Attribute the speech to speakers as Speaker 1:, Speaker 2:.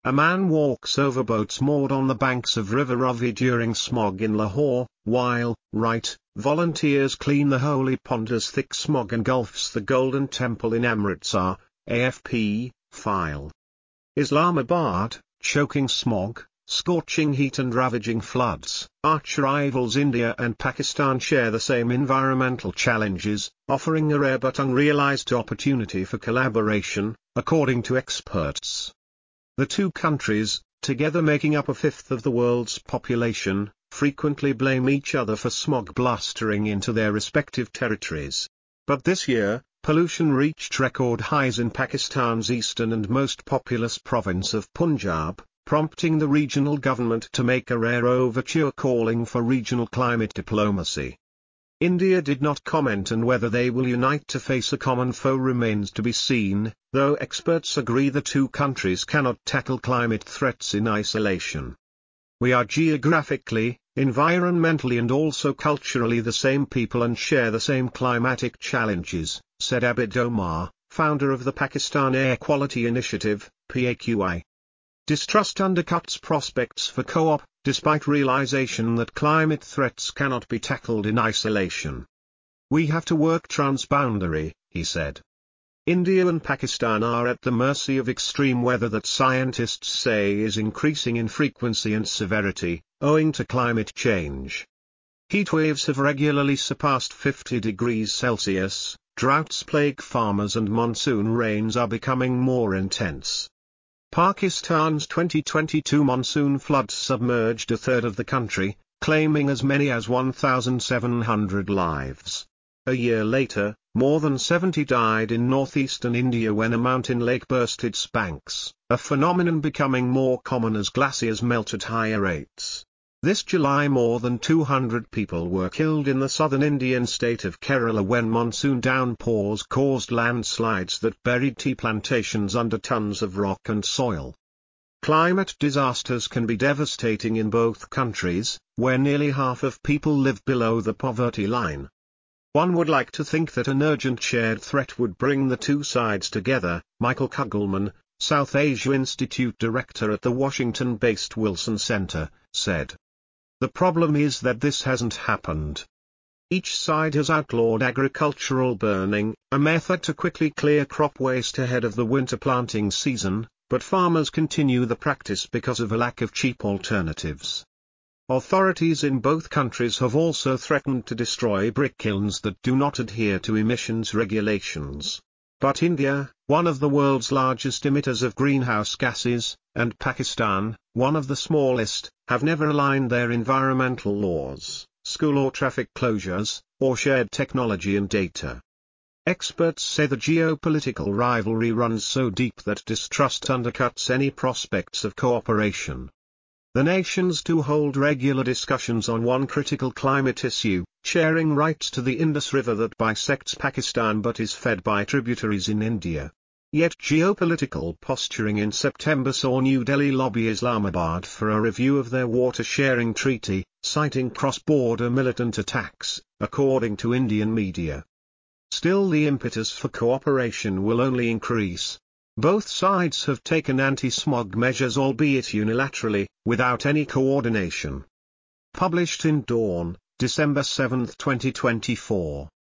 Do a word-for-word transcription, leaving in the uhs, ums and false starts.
Speaker 1: A man walks over boats moored on the banks of River Ravi during smog in Lahore, while, right, volunteers clean the holy pond as thick smog engulfs the Golden Temple in Amritsar. A F P, file. Islamabad, choking smog, scorching heat and ravaging floods. Arch rivals India and Pakistan share the same environmental challenges, offering a rare but unrealized opportunity for collaboration, according to experts. The two countries, together making up a fifth of the world's population, frequently blame each other for smog blustering into their respective territories. But this year, pollution reached record highs in Pakistan's eastern and most populous province of Punjab, prompting the regional government to make a rare overture calling for regional climate diplomacy. India did not comment, and whether they will unite to face a common foe remains to be seen, though experts agree the two countries cannot tackle climate threats in isolation. We are geographically, environmentally and also culturally the same people and share the same climatic challenges, said Abid Omar, founder of the Pakistan Air Quality Initiative, P A Q I. Distrust undercuts prospects for co-op, despite realization that climate threats cannot be tackled in isolation. We have to work transboundary, he said. India and Pakistan are at the mercy of extreme weather that scientists say is increasing in frequency and severity, owing to climate change. Heatwaves have regularly surpassed fifty degrees Celsius, droughts plague farmers and monsoon rains are becoming more intense. Pakistan's twenty twenty-two monsoon floods submerged a third of the country, claiming as many as one thousand seven hundred lives. A year later, more than seventy died in northeastern India when a mountain lake burst its banks, a phenomenon becoming more common as glaciers melt at higher rates. This July more than two hundred people were killed in the southern Indian state of Kerala when monsoon downpours caused landslides that buried tea plantations under tons of rock and soil. Climate disasters can be devastating in both countries, where nearly half of people live below the poverty line. One would like to think that an urgent shared threat would bring the two sides together, Michael Kugelman, South Asia Institute director at the Washington-based Wilson Center, said. The problem is that this hasn't happened. Each side has outlawed agricultural burning, a method to quickly clear crop waste ahead of the winter planting season, but farmers continue the practice because of a lack of cheap alternatives. Authorities in both countries have also threatened to destroy brick kilns that do not adhere to emissions regulations. But India, one of the world's largest emitters of greenhouse gases, and Pakistan, one of the smallest, have never aligned their environmental laws, school or traffic closures, or shared technology and data. Experts say the geopolitical rivalry runs so deep that distrust undercuts any prospects of cooperation. The nations do hold regular discussions on one critical climate issue, sharing rights to the Indus River that bisects Pakistan but is fed by tributaries in India. Yet geopolitical posturing in September saw New Delhi lobby Islamabad for a review of their water-sharing treaty, citing cross-border militant attacks, according to Indian media. Still, the impetus for cooperation will only increase. Both sides have taken anti-smog measures, albeit unilaterally, without any coordination. Published in Dawn, December seventh twenty twenty-four.